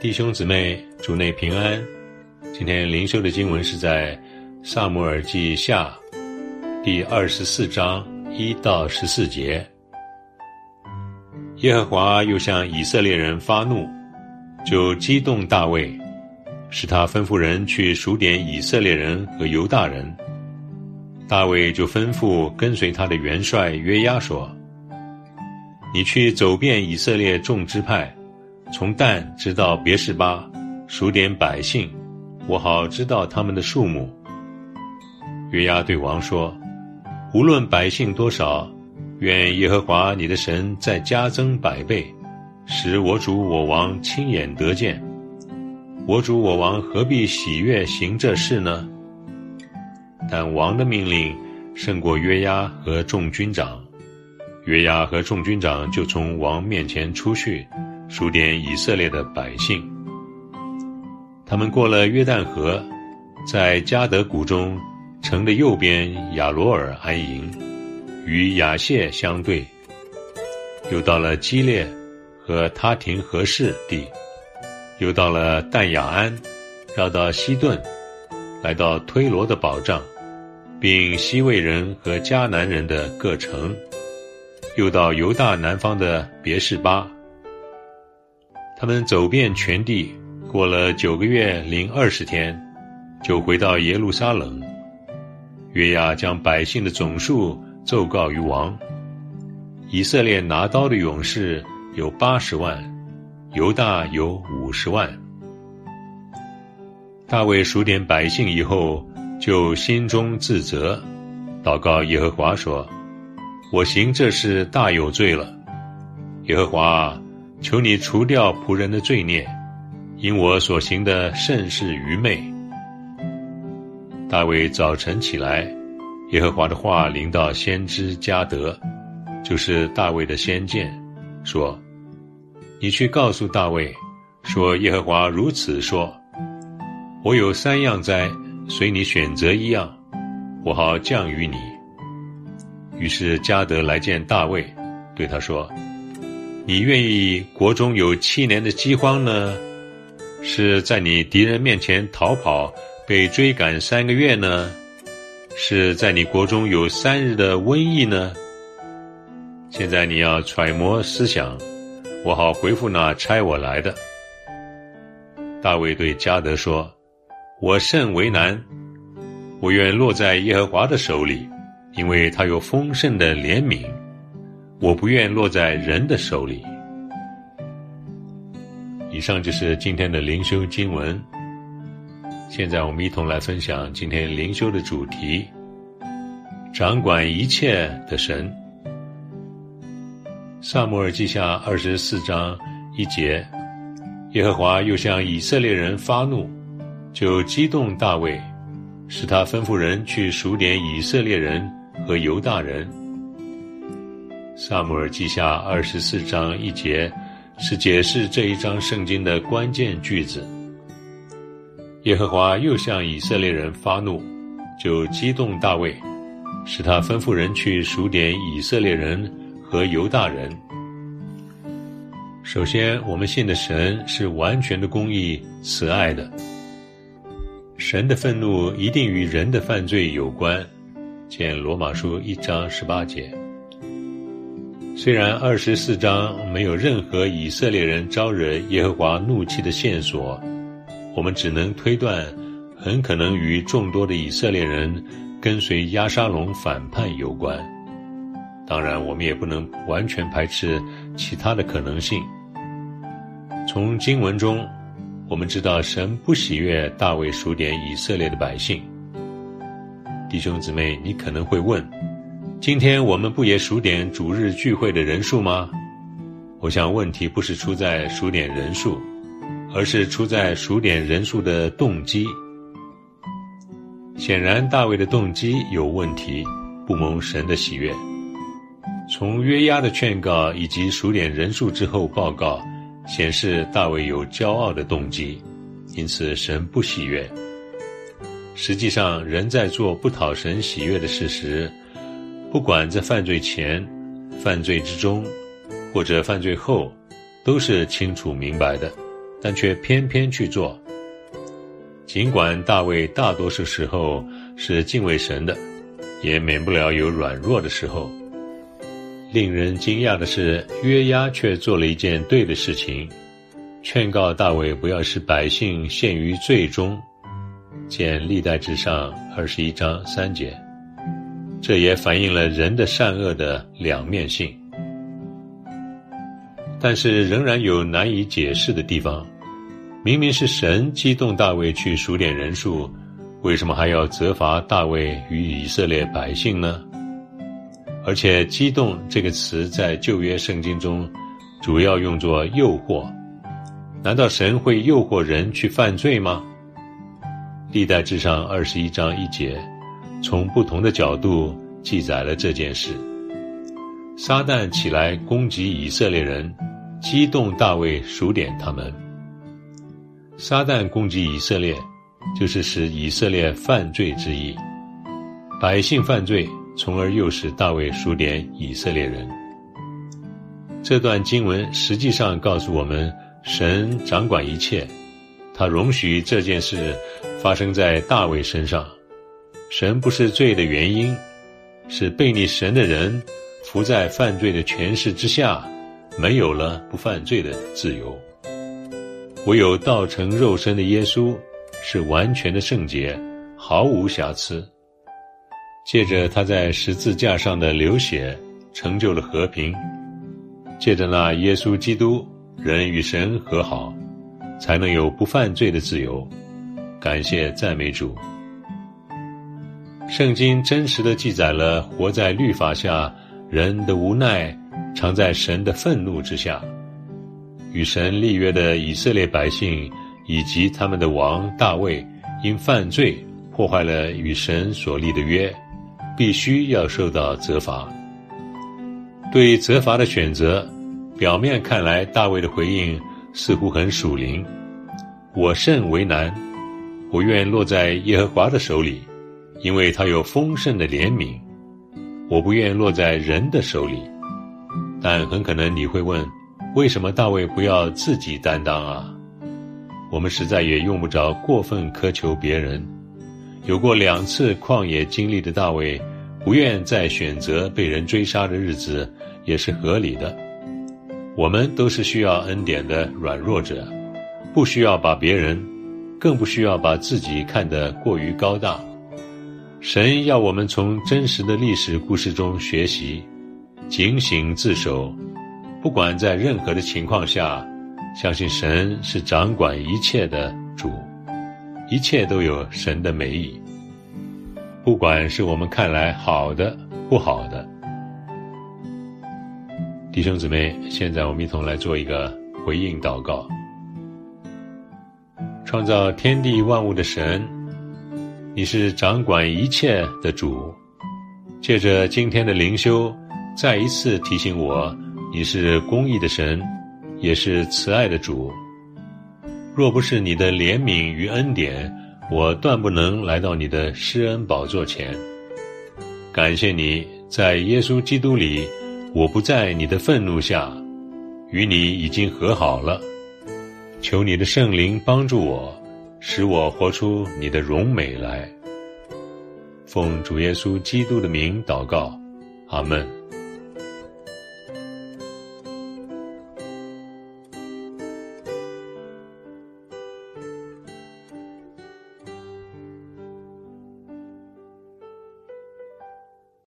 弟兄姊妹，主内平安。今天灵修的经文是在撒母耳记下第24章1到14节。耶和华又向以色列人发怒，就激动大卫，使他吩咐人去数点以色列人和犹大人。大卫就吩咐跟随他的元帅约押说：你去走遍以色列众支派，从但直到别是巴，数点百姓，我好知道他们的数目。约押对王说：无论百姓多少，愿耶和华你的神再加增100倍，使我主我王亲眼得见。我主我王何必喜悦行这事呢？但王的命令胜过约押和众军长。约押和众军长就从王面前出去，数点以色列的百姓。他们过了约旦河，在迦得谷中城的右边亚罗尔安营，与亚谢相对。又到了基列和他廷和士地，又到了但雅安，绕到西顿，来到推罗的保障，并西魏人和迦南人的各城，又到犹大南方的别是巴。他们走遍全地，过了9个月零20天，就回到耶路撒冷。约押将百姓的总数奏告于王。以色列拿刀的勇士有80万，犹大有50万。大卫数点百姓以后，就心中自责，祷告耶和华说：我行这事大有罪了。耶和华，求你除掉仆人的罪孽，因我所行的甚是愚昧。大卫早晨起来，耶和华的话临到先知迦得，就是大卫的先见，说：你去告诉大卫，说耶和华如此说：我有3样灾，随你选择1样，我好降于你。于是迦得来见大卫，对他说：你愿意国中有7年的饥荒呢，是在你敌人面前逃跑，被追赶3个月呢，是在你国中有3日的瘟疫呢？现在你要揣摩思想，我好回复那差我来的。大卫对迦得说：我甚为难，我愿落在耶和华的手里，因为他有丰盛的怜悯，我不愿落在人的手里。以上就是今天的灵修经文。现在我们一同来分享今天灵修的主题：掌管一切的神。撒母耳记下24章1节，耶和华又向以色列人发怒，就激动大卫，使他吩咐人去数点以色列人和犹大人。撒母耳记下24章1节是解释这一章圣经的关键句子。耶和华又向以色列人发怒，就激动大卫，使他吩咐人去数点以色列人和犹大人。首先，我们信的神是完全的公义、慈爱的。神的愤怒一定与人的犯罪有关，见罗马书1章18节。虽然24章没有任何以色列人招惹耶和华怒气的线索，我们只能推断很可能与众多的以色列人跟随押沙龙反叛有关。当然，我们也不能完全排斥其他的可能性。从经文中，我们知道神不喜悦大卫数点以色列的百姓。弟兄姊妹，你可能会问，今天我们不也数点主日聚会的人数吗？我想问题不是出在数点人数，而是出在数点人数的动机。显然大卫的动机有问题，不蒙神的喜悦。从约押的劝告以及数点人数之后报告，显示大卫有骄傲的动机，因此神不喜悦。实际上，人在做不讨神喜悦的事时，不管在犯罪前、犯罪之中，或者犯罪后，都是清楚明白的， 但却偏偏去做。尽管大卫大多数时候是敬畏神的，也免不了有软弱的时候。令人惊讶的是，约押却做了一件对的事情，劝告大卫不要使百姓陷于罪中，见历代志上21章3节。这也反映了人的善恶的两面性。但是仍然有难以解释的地方，明明是神激动大卫去数点人数，为什么还要责罚大卫与以色列百姓呢？而且激动这个词在旧约圣经中主要用作诱惑，难道神会诱惑人去犯罪吗？历代志上21章1节从不同的角度记载了这件事。撒旦起来攻击以色列人，激动大卫数点他们。撒旦攻击以色列，就是使以色列犯罪之意。百姓犯罪，从而诱使大卫数点以色列人。这段经文实际上告诉我们，神掌管一切，他容许这件事发生在大卫身上。神不是罪的原因，是悖逆神的人伏在犯罪的权势之下，没有了不犯罪的自由。唯有道成肉身的耶稣是完全的圣洁，毫无瑕疵。借着他在十字架上的流血，成就了和平。借着那耶稣基督，人与神和好，才能有不犯罪的自由。感谢赞美主。圣经真实地记载了活在律法下人的无奈，常在神的愤怒之下。与神立约的以色列百姓以及他们的王大卫，因犯罪破坏了与神所立的约，必须要受到责罚。对责罚的选择，表面看来大卫的回应似乎很属灵。我甚为难，我愿落在耶和华的手里，因为他有丰盛的怜悯。我不愿落在人的手里。但很可能你会问，为什么大卫不要自己担当啊？我们实在也用不着过分苛求别人。有过2次旷野经历的大卫，不愿再选择被人追杀的日子，也是合理的。我们都是需要恩典的软弱者，不需要把别人，更不需要把自己看得过于高大。神要我们从真实的历史故事中学习，警醒自守，不管在任何的情况下，相信神是掌管一切的主，一切都有神的美意，不管是我们看来好的不好的。弟兄姊妹，现在我们一同来做一个回应祷告。创造天地万物的神，你是掌管一切的主。借着今天的灵修，再一次提醒我，你是公义的神，也是慈爱的主。若不是你的怜悯与恩典，我断不能来到你的施恩宝座前。感谢你，在耶稣基督里，我不在你的愤怒下，与你已经和好了。求你的圣灵帮助我，使我活出你的荣美来。奉主耶稣基督的名祷告，阿们。